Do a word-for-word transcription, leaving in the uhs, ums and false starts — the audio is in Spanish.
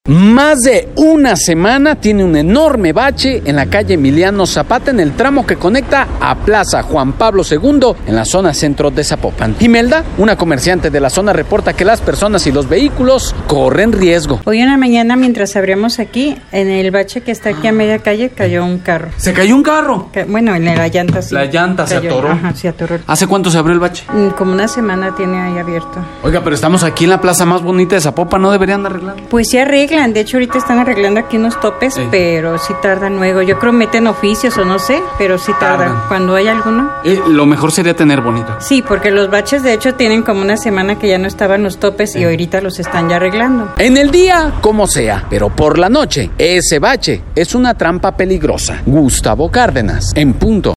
Más de una semana tiene un enorme bache en la calle Emiliano Zapata en el tramo que conecta a Plaza Juan Pablo segundo en la zona centro de Zapopan. Imelda, una comerciante de la zona, reporta que las personas y los vehículos corren riesgo. Hoy en la mañana, mientras abríamos aquí, en el bache que está aquí a media calle, cayó un carro. ¿Se cayó un carro? Ca- bueno, en la llanta sí. La llanta se cayó. atoró. Ajá, se atoró. ¿Hace cuánto se abrió el bache? Mm, Como una semana tiene ahí abierto. Oiga, pero estamos aquí en la plaza más bonita de Zapopan, ¿no deberían arreglar? Pues sí arreglan, de hecho ahorita están arreglando aquí unos topes, Sí. pero sí tardan luego. Yo creo meten oficios o no sé, pero sí tardan. Tardan. Cuando hay alguno. Eh, lo mejor sería tener bonito. Sí, porque los baches de hecho tienen como una semana que ya no estaban los topes y ahorita los están ya arreglando. En el día, como sea, pero por la noche, ese bache es una trampa peligrosa. Gustavo Cárdenas, en punto.